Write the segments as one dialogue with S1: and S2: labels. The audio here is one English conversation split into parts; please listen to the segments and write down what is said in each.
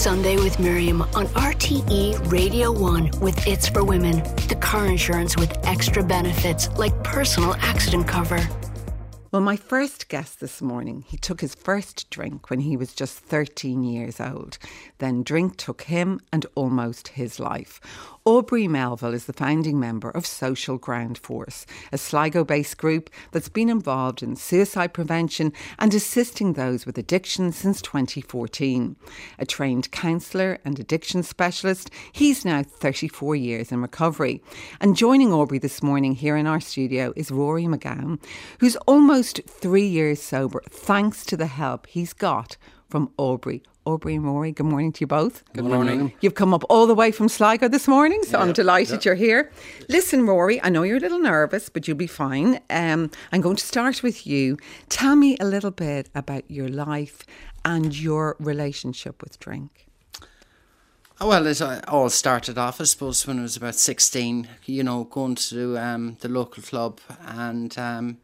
S1: Sunday with Miriam on RTE Radio 1 with It's for Women, the car insurance with extra benefits like personal accident cover.
S2: Well, my first guest this morning, he took his first drink when he was just 13 years old. Then drink took him and almost his life. Aubrey Melville is the founding member of Social Ground Force, a Sligo-based group that's been involved in suicide prevention and assisting those with addiction since 2014. A trained counsellor and addiction specialist, he's now 34 years in recovery. And joining Aubrey this morning here in our studio is Rory McGowan, who's almost 3 years sober thanks to the help he's got from Aubrey. Aubrey and Rory, good morning to you both.
S3: Good morning.
S2: You've come up all the way from Sligo this morning, so I'm delighted you're here. Listen, Rory, I know you're a little nervous, but you'll be fine. I'm going to start with you. Tell me a little bit about your life and your relationship with drink.
S3: Well, it all started off, I suppose, when I was about 16, going to the local club, and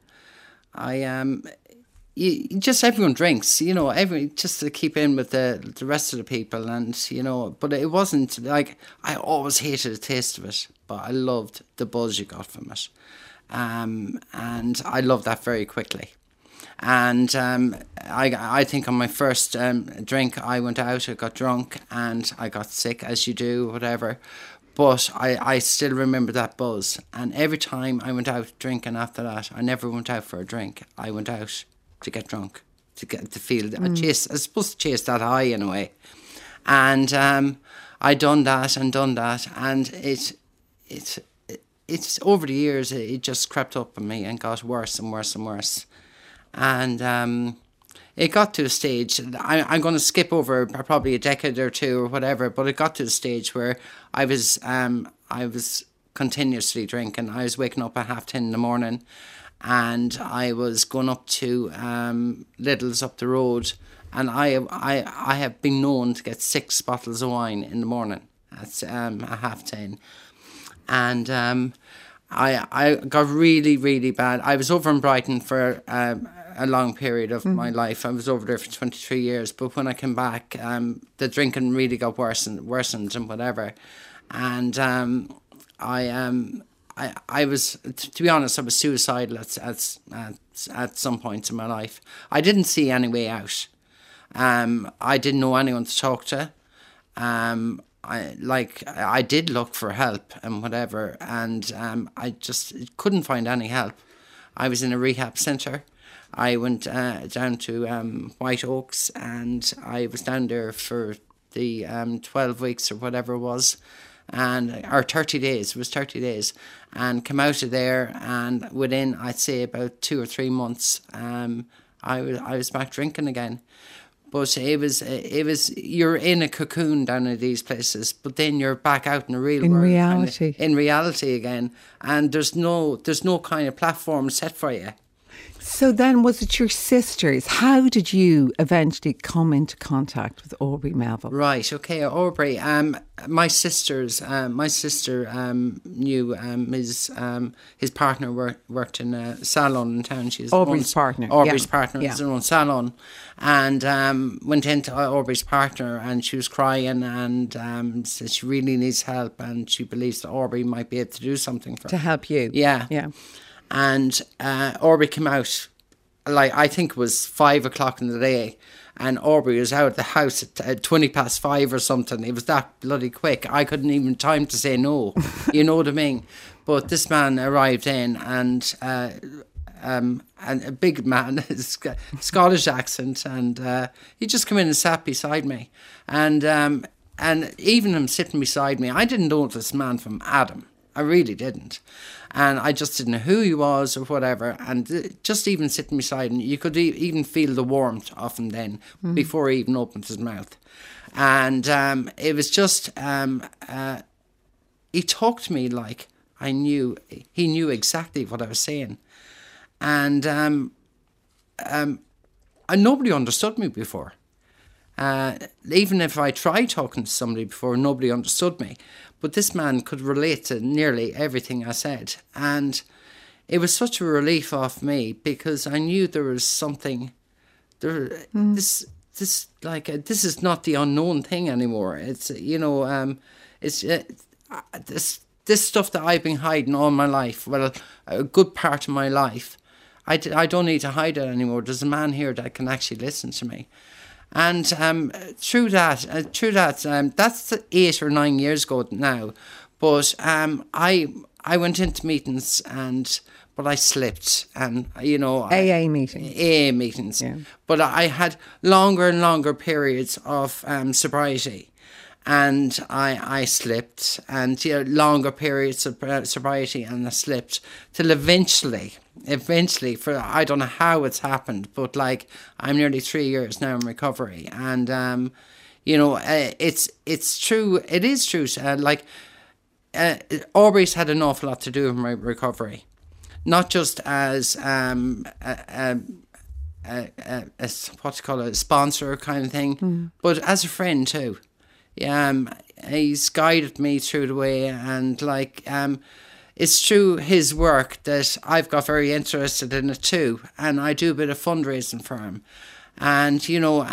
S3: everyone drinks, just to keep in with the rest of the people, and but it wasn't like I always hated the taste of it, but I loved the buzz you got from it, and I loved that very quickly. And I think on my first drink, I went out, I got drunk, and I got sick, as you do, whatever. But I still remember that buzz, and every time I went out drinking after that, I never went out for a drink. I went out to get drunk, to feel, I was supposed to chase that high in a way. And I done that, and it's over the years, it just crept up on me and got worse and worse and worse. And it got to a stage, I'm going to skip over probably a decade or two or whatever, but it got to the stage where I was continuously drinking. I was waking up at 10:30 in the morning, and I was going up to Lidl's up the road, and I have been known to get 6 bottles of wine in the morning at 10:30. And I got really, really bad. I was over in Brighton for a long period of my life. I was over there for 23 years, but when I came back, the drinking really got worsened and whatever. And I was, to be honest, I was suicidal at some points in my life. I didn't see any way out. I didn't know anyone to talk to. I did look for help and whatever, and I just couldn't find any help. I was in a rehab centre. I went down to White Oaks, and I was down there for the 12 weeks or whatever it was, or 30 days. It was 30 days, and came out of there, and within, I'd say, about 2 or 3 months, I was back drinking again. But it was you're in a cocoon down in these places, but then you're back out in the real world. In reality again, and there's no kind of platform set for you.
S2: So then, was it your sisters? How did you eventually come into contact with Aubrey Melville?
S3: Right, okay, Aubrey. My sister knew his partner worked in a salon in town.
S2: Aubrey's partner
S3: has her own salon, and went into Aubrey's partner, and she was crying, and said she really needs help, and she believes that Aubrey might be able to do something for her.
S2: To help you.
S3: Yeah. And Aubrey came out, I think it was 5 o'clock in the day, and Aubrey was out of the house at 5:20 or something. It was that bloody quick. I couldn't even time to say no. You know what I mean? But this man arrived in, and a big man, Scottish accent, and he just came in and sat beside me, and even him sitting beside me, I didn't know this man from Adam. I really didn't. And I just didn't know who he was or whatever. And just even sitting beside him, you could even feel the warmth of him then before he even opened his mouth. And it was just, he talked to me like he knew exactly what I was saying. And nobody understood me before. Even if I tried talking to somebody before, nobody understood me. But this man could relate to nearly everything I said. And it was such a relief off me, because I knew there was something, this this is not the unknown thing anymore. It's this stuff that I've been hiding all my life. Well, a good part of my life. I don't need to hide it anymore. There's a man here that can actually listen to me. And through that, that's 8 or 9 years ago now. But I went into meetings but I slipped, and
S2: AA meetings.
S3: Yeah. But I had longer and longer periods of sobriety. And I slipped, and longer periods of sobriety, and I slipped till eventually, for I don't know how it's happened, but like I'm nearly 3 years now in recovery, and it's true. It is true. Aubrey's had an awful lot to do with my recovery, not just as a sponsor kind of thing, but as a friend too. He's guided me through the way, and it's through his work that I've got very interested in it too, and I do a bit of fundraising for him, and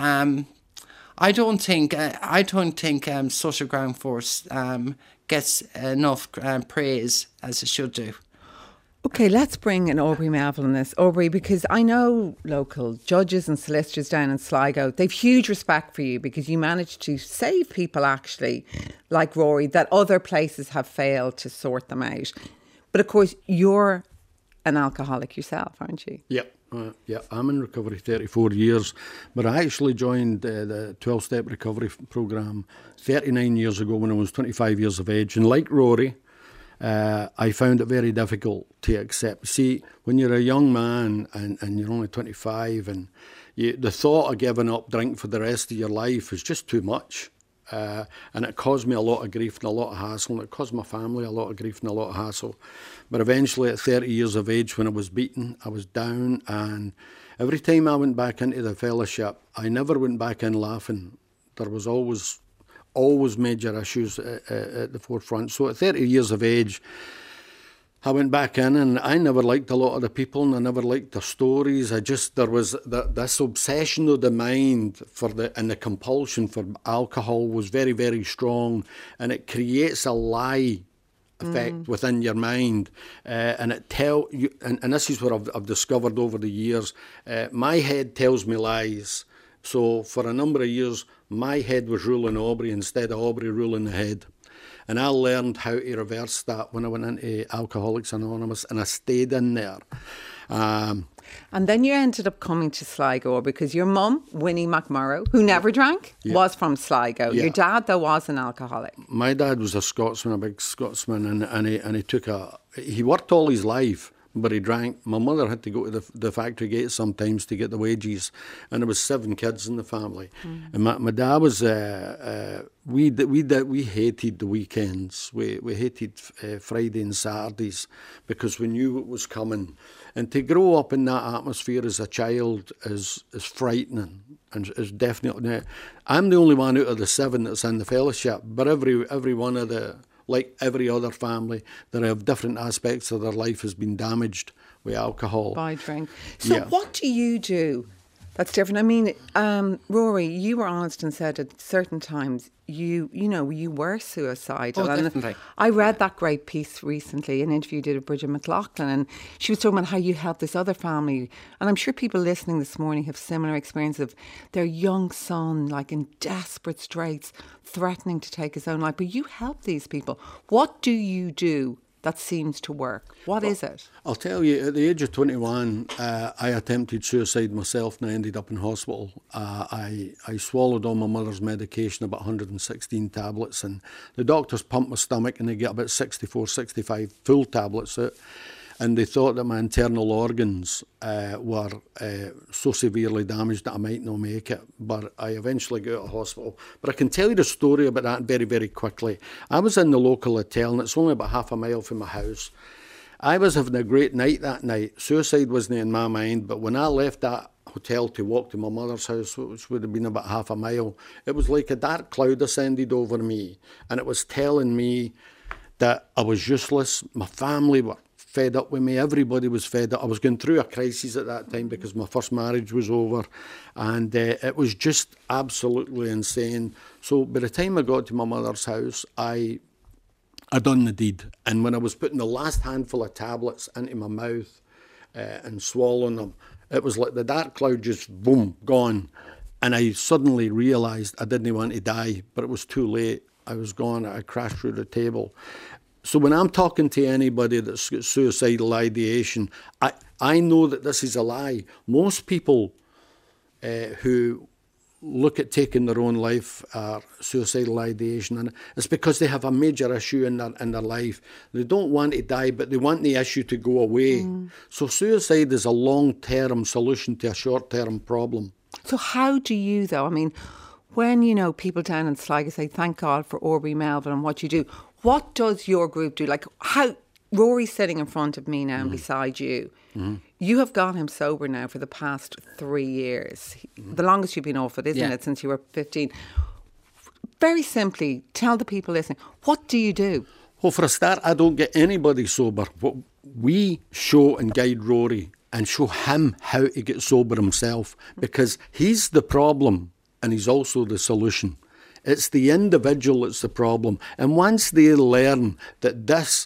S3: I don't think Social Ground Force gets enough praise as it should do.
S2: Okay, let's bring in Aubrey Melville in this. Aubrey, because I know local judges and solicitors down in Sligo, they've huge respect for you because you managed to save people, actually, like Rory, that other places have failed to sort them out. But of course, you're an alcoholic yourself, aren't you?
S4: Yep. I'm in recovery 34 years, but I actually joined the 12-step recovery programme 39 years ago when I was 25 years of age. And like Rory, I found it very difficult to accept. See, when you're a young man and you're only 25 and the thought of giving up drink for the rest of your life is just too much. And it caused me a lot of grief and a lot of hassle, and it caused my family a lot of grief and a lot of hassle. But eventually at 30 years of age, when I was beaten, I was down, and every time I went back into the fellowship, I never went back in laughing. There was always major issues at the forefront. So at 30 years of age, I went back in, and I never liked a lot of the people, and I never liked their stories. There was this obsession of the mind and the compulsion for alcohol was very, very strong, and it creates a lie effect within your mind, and it you. And this is what I've discovered over the years. My head tells me lies. So for a number of years, my head was ruling Aubrey instead of Aubrey ruling the head. And I learned how to reverse that when I went into Alcoholics Anonymous, and I stayed in there.
S2: And then you ended up coming to Sligo because your mum, Winnie McMurrow, who never drank, was from Sligo. Yeah. Your dad, though, was an alcoholic.
S4: My dad was a Scotsman, a big Scotsman, and he worked all his life, but he drank. My mother had to go to the factory gate sometimes to get the wages, and there was 7 kids in the family. And my dad was we hated the weekends. We hated Friday and Saturdays because we knew what was coming. And to grow up in that atmosphere as a child is frightening, and is definitely. I'm the only one out of the 7 that's in the fellowship, but every one of the. Like every other family, that have different aspects of their life has been damaged with alcohol.
S2: By drink. So what do you do that's different? I mean, Rory, you were honest and said at certain times you were suicidal.
S3: Oh, definitely.
S2: And I read that great piece recently, an interview you did with Bridget McLaughlin, and she was talking about how you helped this other family. And I'm sure people listening this morning have similar experience of their young son, like in desperate straits, threatening to take his own life. But you help these people. What do you do that seems to work? What is it?
S4: I'll tell you, at the age of 21, I attempted suicide myself, and I ended up in hospital. I swallowed all my mother's medication, about 116 tablets, and the doctors pumped my stomach and they get about 64, 65 full tablets out. And they thought that my internal organs were so severely damaged that I might not make it. But I eventually got out of hospital. But I can tell you the story about that very, very quickly. I was in the local hotel, and it's only about half a mile from my house. I was having a great night that night. Suicide wasn't in my mind, but when I left that hotel to walk to my mother's house, which would have been about half a mile, it was like a dark cloud ascended over me. And it was telling me that I was useless. My family were fed up with me. Everybody was fed up. I was going through a crisis at that time because my first marriage was over, and it was just absolutely insane. So by the time I got to my mother's house, I done the deed. And when I was putting the last handful of tablets into my mouth and swallowing them, it was like the dark cloud just, boom, gone. And I suddenly realised I didn't want to die, but it was too late. I was gone. I crashed through the table. So when I'm talking to anybody that's got suicidal ideation, I know that this is a lie. Most people who look at taking their own life are suicidal ideation, and it's because they have a major issue in their life. They don't want to die, but they want the issue to go away. So suicide is a long-term solution to a short-term problem.
S2: So how do you, though, I mean, when, you know, people down in Sligo say, thank God for Aubrey Melville and what you do, what does your group do? Like, how, Rory's sitting in front of me now and beside you. You have got him sober now for the past 3 years. The longest you've been off it, isn't it, since you were 15. Very simply, tell the people listening, what do you do?
S4: Well, for a start, I don't get anybody sober. We show and guide Rory and show him how to get sober himself, because he's the problem and he's also the solution. It's the individual that's the problem. And once they learn that this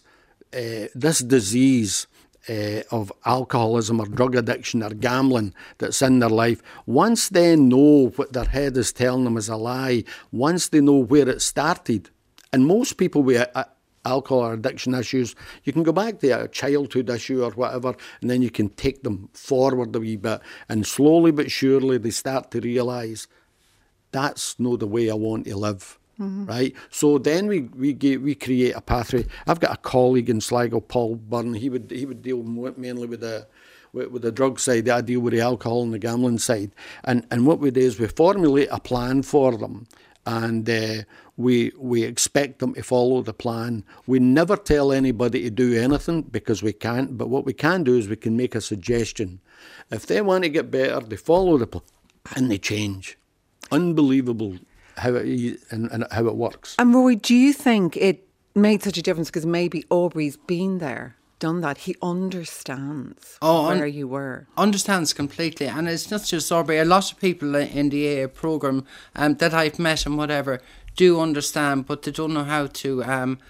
S4: disease of alcoholism or drug addiction or gambling that's in their life, once they know what their head is telling them is a lie, once they know where it started, and most people with alcohol or addiction issues, you can go back to a childhood issue or whatever, and then you can take them forward a wee bit, and slowly but surely they start to realise that's not the way I want to live. Right, so then we create a pathway. I've got a colleague in Sligo, Paul Byrne. He would deal mainly with the drug side. I deal with the alcohol and the gambling side. And what we do is we formulate a plan for them, and we expect them to follow the plan. We never tell anybody to do anything because we can't. But what we can do is we can make a suggestion. If they want to get better, they follow the plan and they change. Unbelievable how it works.
S2: And Rory, do you think it made such a difference because maybe Aubrey's been there, done that? He understands where you were.
S3: Understands completely. And it's not just Aubrey. A lot of people in the AA programme that I've met and whatever do understand, but they don't know how to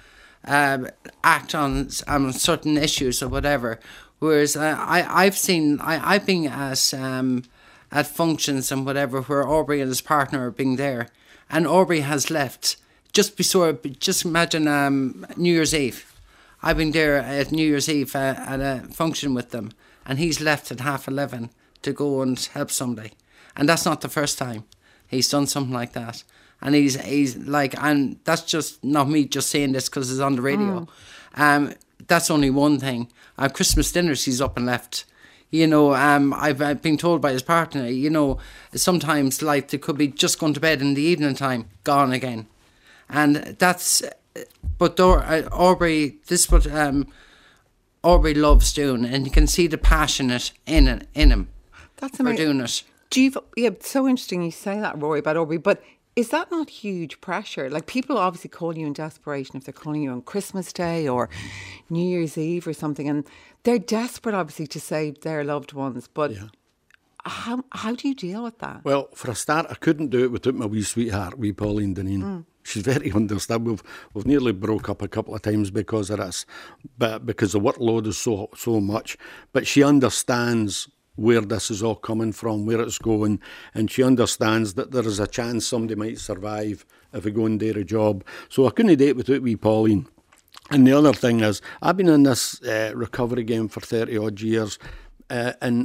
S3: act on certain issues or whatever. Whereas I've been at functions and whatever where Aubrey and his partner are being there. And Aubrey has left just imagine New Year's Eve. I've been there at New Year's Eve at a function with them, and he's left at 11:30 to go and help somebody. And that's not the first time he's done something like that. And he's like, and that's just not me just saying this because it's on the radio. That's only one thing. Christmas dinners, he's up and left. You know, I've been told by his partner, you know, sometimes like they could be just going to bed in the evening time, gone again. And that's, but Aubrey, this is what Aubrey loves doing, and you can see the passion in him.
S2: That's amazing.
S3: For doing it.
S2: It's so interesting you say that, Rory, about Aubrey, but is that not huge pressure? Like, people obviously call you in desperation if they're calling you on Christmas Day or New Year's Eve or something, and they're desperate, obviously, to save their loved ones. But how do you deal with that?
S4: Well, for a start, I couldn't do it without my wee sweetheart, wee Pauline Deneen. She's very understanding. We've nearly broke up a couple of times because of this, but because the workload is so much. But she understands where this is all coming from, where it's going, and she understands that there is a chance somebody might survive if we go and do a job. So I couldn't do it without wee Pauline. And the other thing is, I've been in this recovery game for 30 odd years, and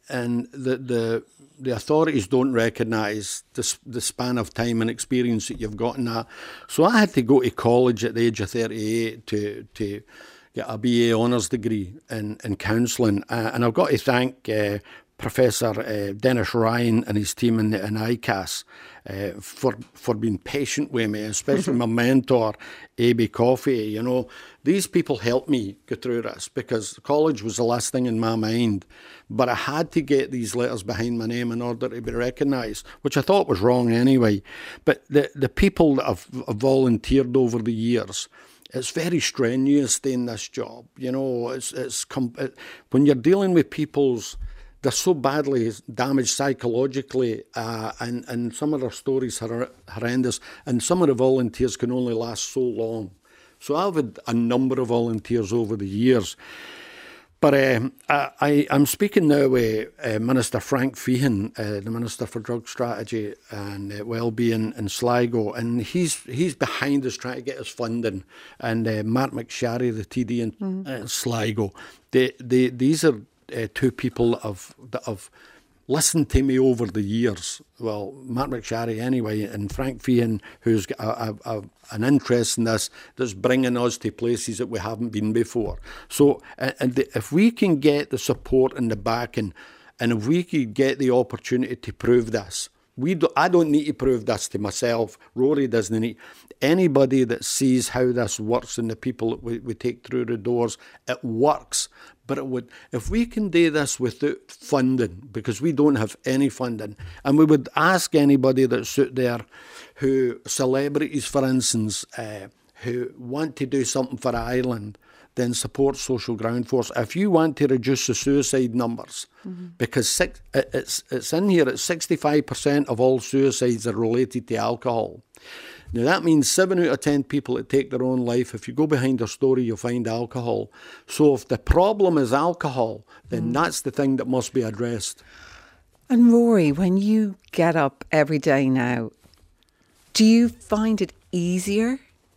S4: the authorities don't recognise the span of time and experience that you've got in that. So I had to go to college at the age of 38 to get a BA honours degree in counselling, and I've got to thank Professor Dennis Ryan and his team in ICAS for being patient with me, especially my mentor, A.B. Coffey. You know, these people helped me get through this because college was the last thing in my mind. But I had to get these letters behind my name in order to be recognised, which I thought was wrong anyway. But the people that have volunteered over the years, it's very strenuous doing this job. You know, when you're dealing with people's, they're so badly damaged psychologically, and some of their stories are horrendous, and some of the volunteers can only last so long. So I've had a number of volunteers over the years. But I'm speaking now with Minister Frank Feehan, the Minister for Drug Strategy and Wellbeing in Sligo, and he's behind us trying to get us funding. And Mark McSharry, the TD in Sligo, these are two people that have listened to me over the years. Well, Mark McSharry anyway, and Frank Feehan, who's got an interest in this, that's bringing us to places that we haven't been before. So if we can get the support and the backing, and if we could get the opportunity to prove this, I don't need to prove this to myself. Rory doesn't need. Anybody that sees how this works and the people that we take through the doors, it works. But it would, if we can do this without funding, because we don't have any funding, and we would ask anybody that's out there, who celebrities, for instance, who want to do something for Ireland, then support Social Ground Force. If you want to reduce the suicide numbers, because it's in here, it's 65% of all suicides are related to alcohol. Now, that means 7 out of 10 people that take their own life, if you go behind their story, you'll find alcohol. So if the problem is alcohol, then that's the thing that must be addressed.
S2: And Rory, when you get up every day now, do you find it easier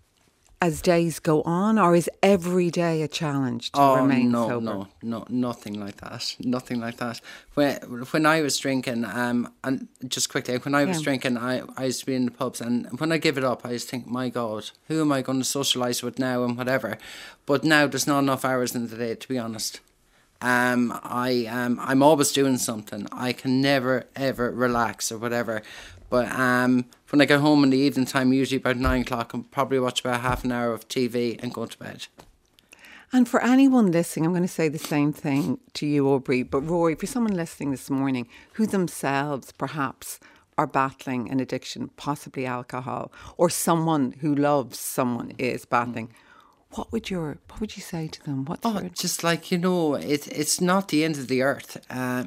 S2: as days go on, or is every day a challenge to remain sober?
S3: No, nothing like that. Nothing like that. When I was drinking, and just quickly, when I was drinking, I used to be in the pubs, and when I give it up, I just think, my God, who am I going to socialise with now and whatever? But now there's not enough hours in the day, to be honest. I'm always doing something. I can never ever relax or whatever. But when I get home in the evening time, usually about 9 o'clock, I'll probably watch about half an hour of TV and go to bed.
S2: And for anyone listening, I'm going to say the same thing to you, Aubrey. But Rory, for someone listening this morning who themselves perhaps are battling an addiction, possibly alcohol, or someone who loves someone is battling, what would you say to them?
S3: Just like, it's not the end of the earth,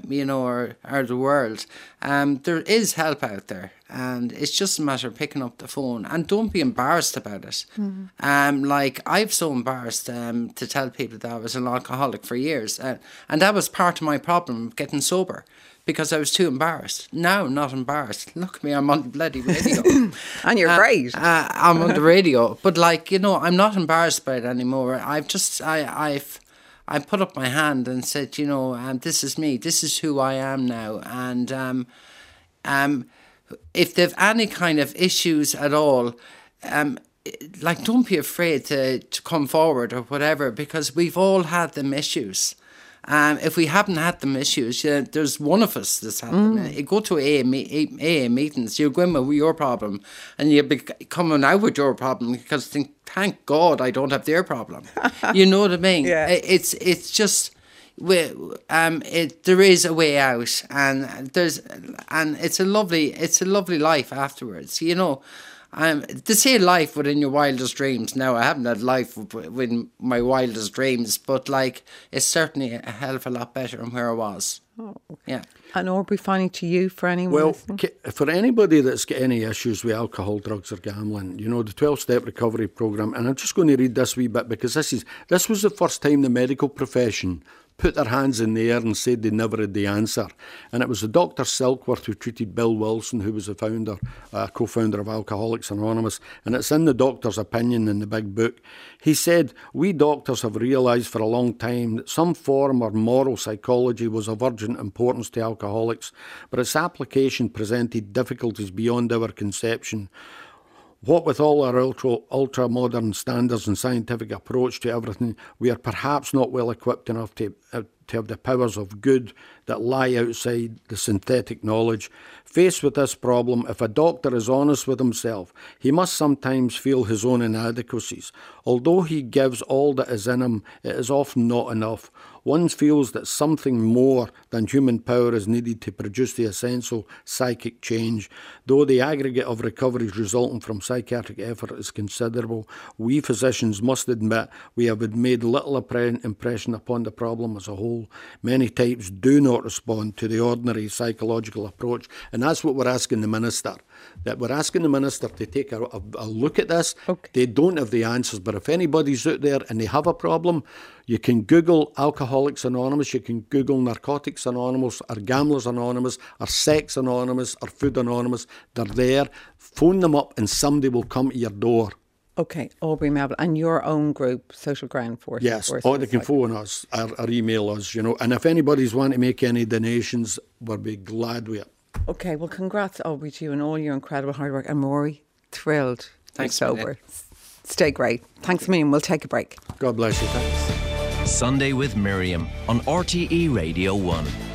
S3: or the world. There is help out there, and it's just a matter of picking up the phone, and don't be embarrassed about it. I'm so embarrassed to tell people that I was an alcoholic for years, and that was part of my problem, getting sober. Because I was too embarrassed. Now I'm not embarrassed. Look at me, I'm on the bloody radio.
S2: And you're great.
S3: I'm on the radio. But I'm not embarrassed by it anymore. I've put up my hand and said, this is me. This is who I am now. And if they've any kind of issues at all, don't be afraid to come forward or whatever, because we've all had them issues. If we haven't had them issues, there's one of us that's had them. You go to AA meetings, you go in with your problem, and you'll be coming out with your problem because thank God I don't have their problem. You know what I mean?
S2: Yeah.
S3: It's just there is a way out, and it's a lovely life afterwards. To say life within your wildest dreams. Now, I haven't had life within my wildest dreams, but it's certainly a hell of a lot better than where I was.
S2: Oh, okay.
S3: Yeah.
S2: And Aubrey, finally to you, for anyone listening?
S4: For anybody that's got any issues with alcohol, drugs or gambling, the 12-step recovery programme, and I'm just going to read this wee bit, because this was the first time the medical profession put their hands in the air and said they never had the answer. And it was the Dr. Silkworth who treated Bill Wilson, who was the co-founder of Alcoholics Anonymous, and it's in the doctor's opinion in the big book. He said, "We doctors have realised for a long time that some form of moral psychology was of urgent importance to alcoholics, but its application presented difficulties beyond our conception. What with all our ultra-modern standards and scientific approach to everything, we are perhaps not well equipped enough to to have the powers of good that lie outside the synthetic knowledge. Faced with this problem, if a doctor is honest with himself, he must sometimes feel his own inadequacies. Although he gives all that is in him, it is often not enough. One feels that something more than human power is needed to produce the essential psychic change. Though the aggregate of recoveries resulting from psychiatric effort is considerable, we physicians must admit we have made little impression upon the problem as a whole. Many types do not respond to the ordinary psychological approach, and that's what we're asking the Minister. That we're asking the Minister to take a look at this.
S2: Okay.
S4: They don't have the answers, but if anybody's out there and they have a problem, you can Google Alcoholics Anonymous, you can Google Narcotics Anonymous, or Gamblers Anonymous, or Sex Anonymous, or Food Anonymous. They're there. Phone them up and somebody will come to your door.
S2: Okay, Aubrey Melville, and your own group, Social Ground Force.
S4: Yes, or they can phone us or email us, And if anybody's wanting to make any donations, we'll be glad with it.
S2: Okay, well, congrats, Aubrey, to you and all your incredible hard work. And Rory, thrilled.
S3: Thanks,
S2: you're sober. Stay great. Thanks a million. We'll take a break.
S4: God bless you. Thanks.
S5: Sunday with Miriam on RTE Radio 1.